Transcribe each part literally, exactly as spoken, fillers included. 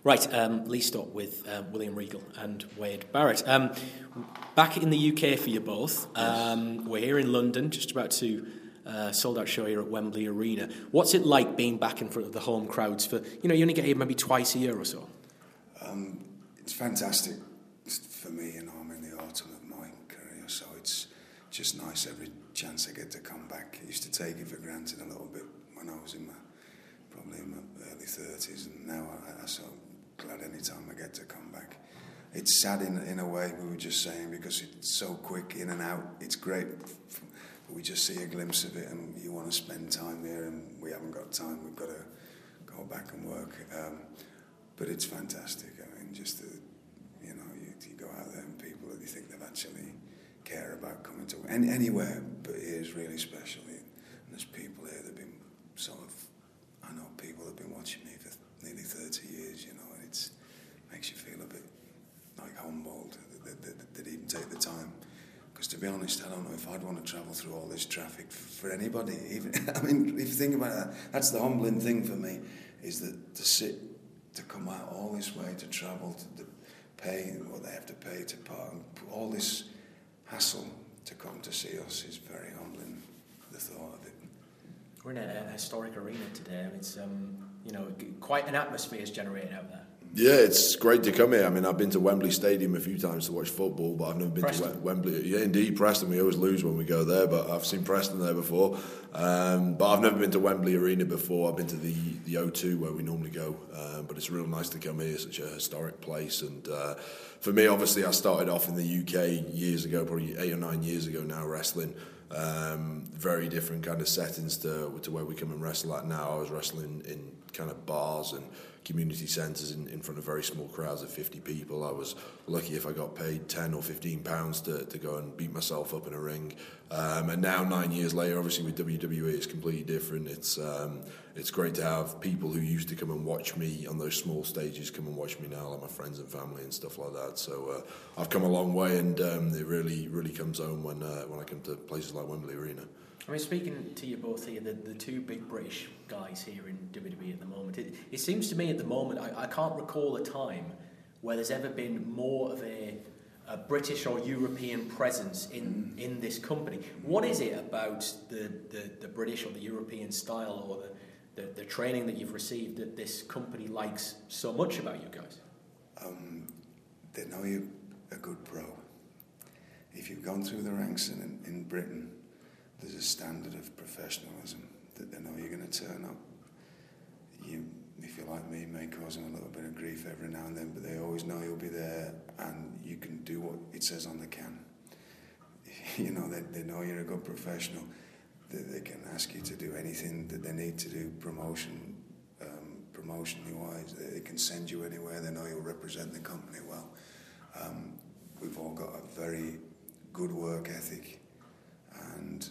Right, um, Lee Stott with um, William Regal and Wade Barrett. Um, back in the U K for you both. Um, we're here in London, just about to uh, sold out show here at Wembley Arena. What's it like being back in front of the home crowds for, you know, you only get here maybe twice a year or so? Um, it's fantastic for me, you know, I'm in the autumn of my career, so it's just nice every chance I get to come back. I used to take it for granted a little bit when I was in my, probably in my early thirties, and now I, I'm so glad any time I get to come back. It's sad in in a way, we were just saying, because it's so quick in and out. It's great, but we just see a glimpse of it, and you want to spend time here, and we haven't got time. We've got to go back and work. Um, but it's fantastic. I mean, just to, you know, you, you go out there and people that you think they've actually care about coming to any, anywhere, but here is really special. And there's people here that have been sort of, I know people that have been watching me for nearly thirty years, you know, and it makes you feel a bit like humbled that they even take the time. Because to be honest, I don't know if I'd want to travel through all this traffic for anybody. Even I mean, if you think about that, that's the humbling thing for me, is that to sit, to come out all this way, to travel, to the pay what they have to pay to park, and all this hassle to come to see us is very humbling, the thought of it. We're in a, a historic arena today, and it's um, you know, quite an atmosphere is generated out there. Yeah, it's great to come here. I mean, I've been to Wembley Stadium a few times to watch football, but I've never been Preston. to Wembley. Yeah, indeed, Preston. We always lose when we go there, but I've seen Preston there before. Um, but I've never been to Wembley Arena before. I've been to the, the O two where we normally go, uh, but it's real nice to come here, such a historic place. And uh, for me, obviously, I started off in the U K years ago, probably eight or nine years ago now, wrestling. Um, very different kind of settings to to where we come and wrestle at now. I was wrestling in kind of bars and community centres in, in front of very small crowds of fifty people. I was lucky if I got paid ten or fifteen pounds to, to go and beat myself up in a ring. Um, and now, nine years later, obviously with W W E, it's completely different. It's um, it's great to have people who used to come and watch me on those small stages come and watch me now, like my friends and family and stuff like that. So uh, I've come a long way, and um, it really, really comes home when uh, when I come to places like Wembley Arena. I mean, speaking to you both here, the, the two big British guys here in W W E at the moment, it, it seems to me at the moment, I, I can't recall a time where there's ever been more of a, a British or European presence in, in this company. What is it about the, the, the British or the European style or the, the, the training that you've received that this company likes so much about you guys? Um, they know you're a good pro. If you've gone through the ranks in, in Britain, there's a standard of professionalism that they know you're going to turn up. You, if you're like me, may cause them a little bit of grief every now and then, but they always know you'll be there and you can do what it says on the can. You know, they, they know you're a good professional. They, they can ask you to do anything that they need to do, promotion, um, promotion-wise. They, they can send you anywhere. They know you'll represent the company well. Um, we've all got a very good work ethic, and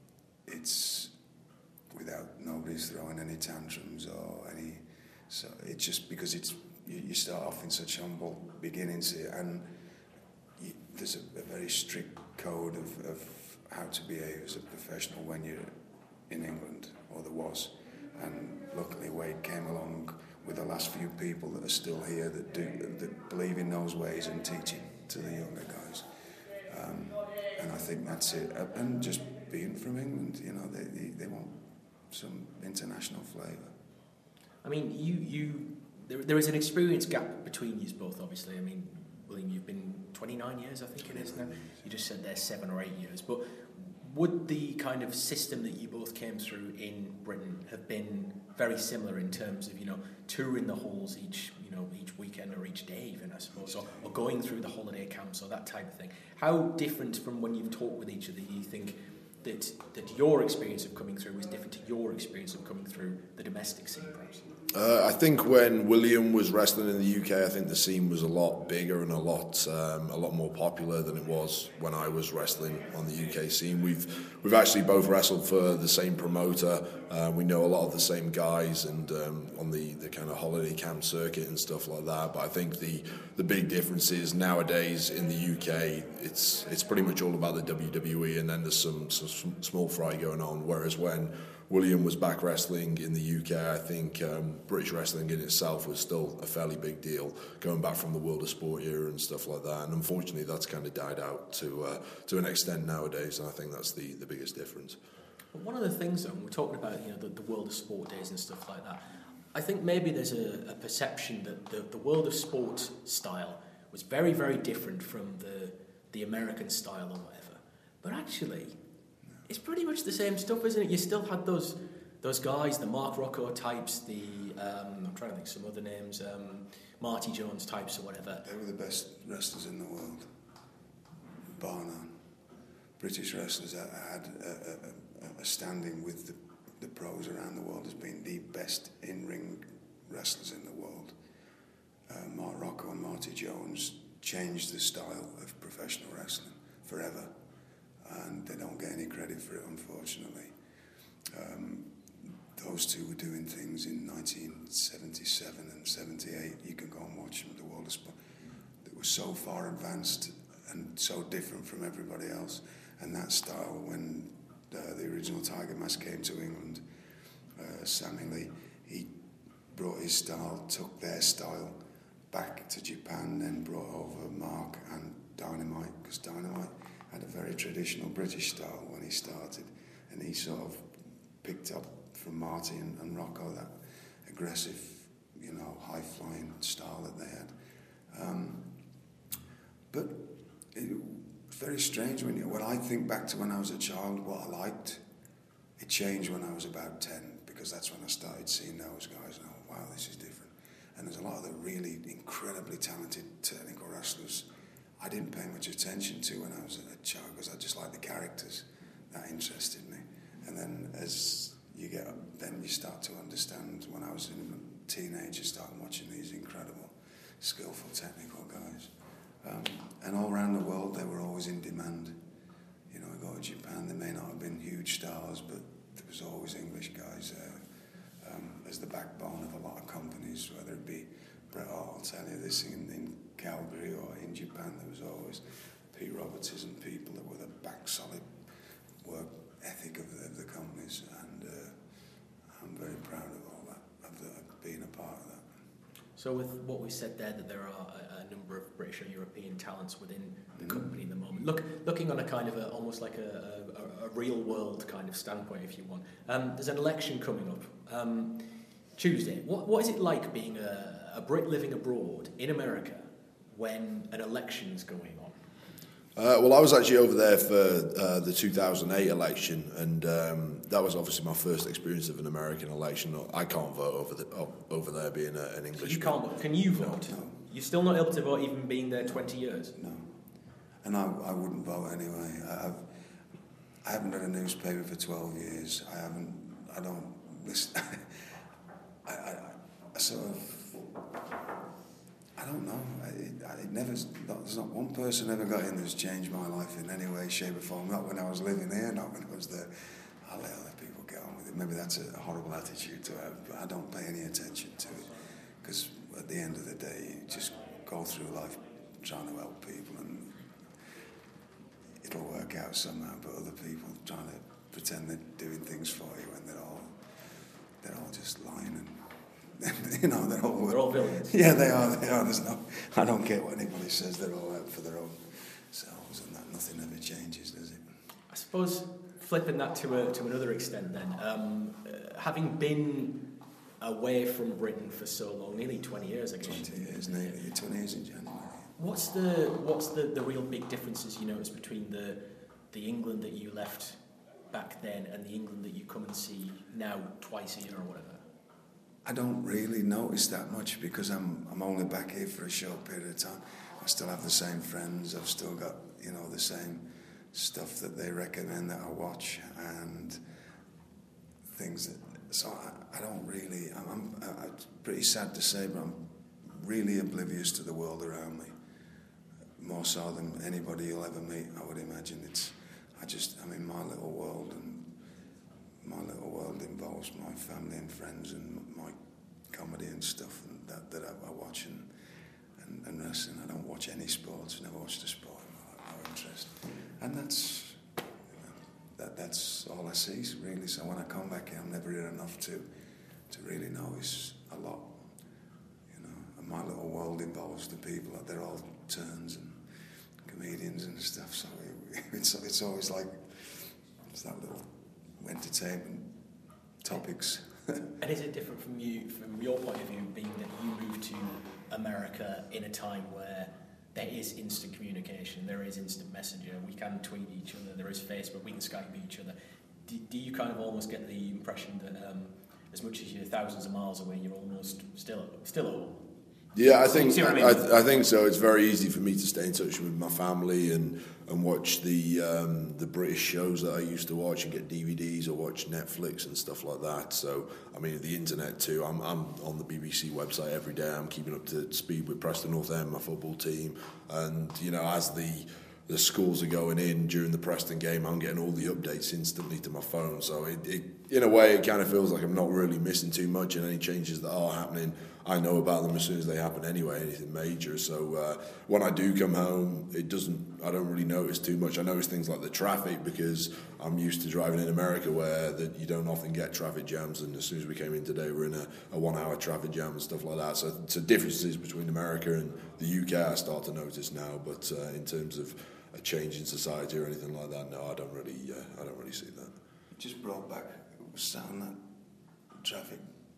it's without nobody's throwing any tantrums or any, so it's just because it's you, you start off in such humble beginnings here, and you, there's a, a very strict code of, of how to behave as a professional when you're in England, or there was, and luckily Wade came along with the last few people that are still here that do that believe in those ways and teaching to the younger guys. Um, and I think that's it. And just being from England, you know, they they, they want some international flavour. I mean, you you there, there is an experience gap between you both, obviously. I mean, William, you've been twenty-nine years, I think it is now. You just said there seven or eight years. But would the kind of system that you both came through in Britain have been very similar in terms of, you know, touring the halls each, you know, each weekend or each day even, I suppose, or, or going through the holiday camps or that type of thing? How different from when you've talked with each other do you think that that your experience of coming through is different to your experience of coming through the domestic scene, perhaps? Uh, I think when William was wrestling in the U K, I think the scene was a lot bigger and a lot um, a lot more popular than it was when I was wrestling on the U K scene. We've we've actually both wrestled for the same promoter. Uh, we know a lot of the same guys, and um, on the, the kind of holiday camp circuit and stuff like that. But I think the the big difference is nowadays in the U K, it's it's pretty much all about the W W E, and then there's some, some small fry going on. Whereas when William was back wrestling in the U K, I think um, British wrestling in itself was still a fairly big deal, going back from the World of Sport era and stuff like that. And unfortunately, that's kind of died out to uh, to an extent nowadays, and I think that's the, the biggest difference. But one of the things, though, when we're talking about you know the, the World of Sport days and stuff like that, I think maybe there's a, a perception that the, the World of Sport style was very, very different from the the American style or whatever. But actually, it's pretty much the same stuff, isn't it? You still had those those guys, the Mark Rocco types, the um, I'm trying to think some other names, um, Marty Jones types or whatever. They were the best wrestlers in the world, bar none. British wrestlers that had a, a, a standing with the, the pros around the world as being the best in-ring wrestlers in the world. Uh, Mark Rocco and Marty Jones changed the style of professional wrestling forever, and they don't get any credit for it, unfortunately. Um, those two were doing things in nineteen seventy-seven and seventy-eight. You can go and watch them, the World of Sport. It was so far advanced and so different from everybody else. And that style, when uh, the original Tiger Mask came to England, uh, Sammy Lee, he brought his style, took their style back to Japan, then brought over Mark and Dynamite, because Dynamite had a very traditional British style when he started, and he sort of picked up from Marty and, and Rocco that aggressive, you know, high-flying style that they had. Um, but it, very strange when you, when I think back to when I was a child, what I liked, it changed when I was about ten, because that's when I started seeing those guys and oh, wow, this is different. And there's a lot of the really incredibly talented technical wrestlers I didn't pay much attention to when I was a child, because I just liked the characters. That interested me. And then as you get up, then you start to understand. When I was a teenager, started watching these incredible, skillful technical guys. Um, and all around the world, they were always in demand. You know, I go to Japan, they may not have been huge stars, but there was always English guys there um, as the backbone of a lot of companies, whether it be Bret Hart, I'll tell you this, in, in Calgary or in Japan, there was always Pete Roberts and people that were the back solid work ethic of the, of the companies, and uh, I'm very proud of all that, of, the, of being a part of that. So with what we said there, that there are a, a number of British and European talents within the mm-hmm. company at the moment. Look, looking on a kind of a, almost like a, a, a real world kind of standpoint, if you want. Um, there's an election coming up um, Tuesday. What what is it like being a, a Brit living abroad in America when an election's going on? Uh, well, I was actually over there for uh, the two thousand eight election, and um, that was obviously my first experience of an American election. I can't vote over the, over there being a, an English. You can't vote. Can you vote? No. You're still not able to vote, even being there twenty years. No, and I, I wouldn't vote anyway. I've I haven't read a newspaper for twelve years. I haven't. I don't listen. I, I, I sort of. I don't know. It, it never. There's not one person ever got in that's changed my life in any way, shape, or form. Not when I was living here. Not when I was there. I'll let other people get on with it. Maybe that's a horrible attitude to have, but I don't pay any attention to it, because at the end of the day, you just go through life trying to help people, and it'll work out somehow. But other people trying to pretend they're doing things for you when they're all they're all just lying and. You know, they're all... They're all villains. Yeah, they are, they are. There's no... I don't care what anybody says, they're all out for their own selves, and that nothing ever changes, does it? I suppose, flipping that to a, to another extent then, um, uh, having been away from Britain for so long, nearly twenty years, I guess. twenty years, nearly. twenty years in January. What's the what's the, the real big differences you notice between the the England that you left back then and the England that you come and see now twice a year or whatever? I don't really notice that much, because I'm I'm only back here for a short period of time. I still have the same friends. I've still got, you know, the same stuff that they recommend that I watch, and things that. So I, I don't really. I'm, I'm, I'm pretty sad to say, but I'm really oblivious to the world around me. More so than anybody you'll ever meet, I would imagine. It's. I just. I'm in my little world, and. My little world involves my family and friends and my comedy and stuff and that, that I, I watch and, and, and wrestling. I don't watch any sports, never watched a sport, no interest. And that's, you know, that, that's all I see, really. So when I come back here, I'm never here enough to to really notice a lot. You know, and my little world involves the people. They're all turns and comedians and stuff. So it, it's it's always like it's that little entertainment topics. And is it different from you, from your point of view, being that you moved to America in a time where there is instant communication, there is instant messenger, we can tweet each other, there is Facebook, we can Skype each other. Do, do you kind of almost get the impression that um, as much as you're thousands of miles away, you're almost still still at home? Yeah, I think I, mean? I, I think so. It's very easy for me to stay in touch with my family and, and watch the um, the British shows that I used to watch and get D V Ds or watch Netflix and stuff like that. So I mean, the internet too. I'm I'm on the B B C website every day. I'm keeping up to speed with Preston North End, my football team, and you know, as the the schools are going in during the Preston game, I'm getting all the updates instantly to my phone. So it, it in a way, it kind of feels like I'm not really missing too much, and any changes that are happening, I know about them as soon as they happen anyway, anything major. So uh, when I do come home, it doesn't, I don't really notice too much. I notice things like the traffic because I'm used to driving in America where that you don't often get traffic jams, and as soon as we came in today, we're in a, a one-hour traffic jam and stuff like that. So, so differences between America and the U K I start to notice now, but uh, in terms of a change in society or anything like that, no, I don't really, uh, I don't really see that. It just brought back sound that traffic.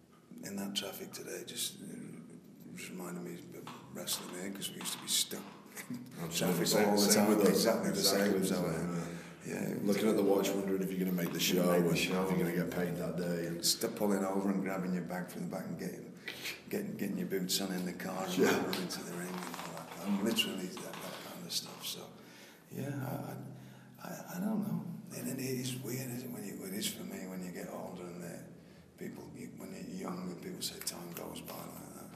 In that traffic today, just, uh, just reminded me of wrestling here because we used to be stuck in traffic Same- all the same time. with us. Exactly the Exactly same. the So, same, uh, yeah, Looking at the watch, wondering if you're going to make the show, make the and show. if you're going to get paid that day. stop pulling over and grabbing your bag from the back and getting getting getting your boots on in the car and Yeah. running into the ring and all that. And literally that, that kind of stuff. So, yeah, I I, I don't know. And it is weird, isn't it? When you, it is for me when you get older and the people, you, when you're younger, people say time goes by like that.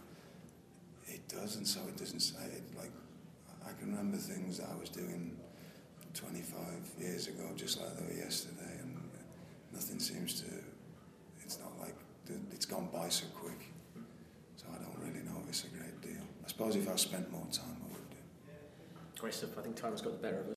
It doesn't. So it doesn't say it. Like I can remember things that I was doing twenty-five years ago, just like they were yesterday, and nothing seems to. It's not like it's gone by so quick. So I don't really notice a great deal. I suppose if I spent more time, I would do. Great stuff. I think time has got the better of us.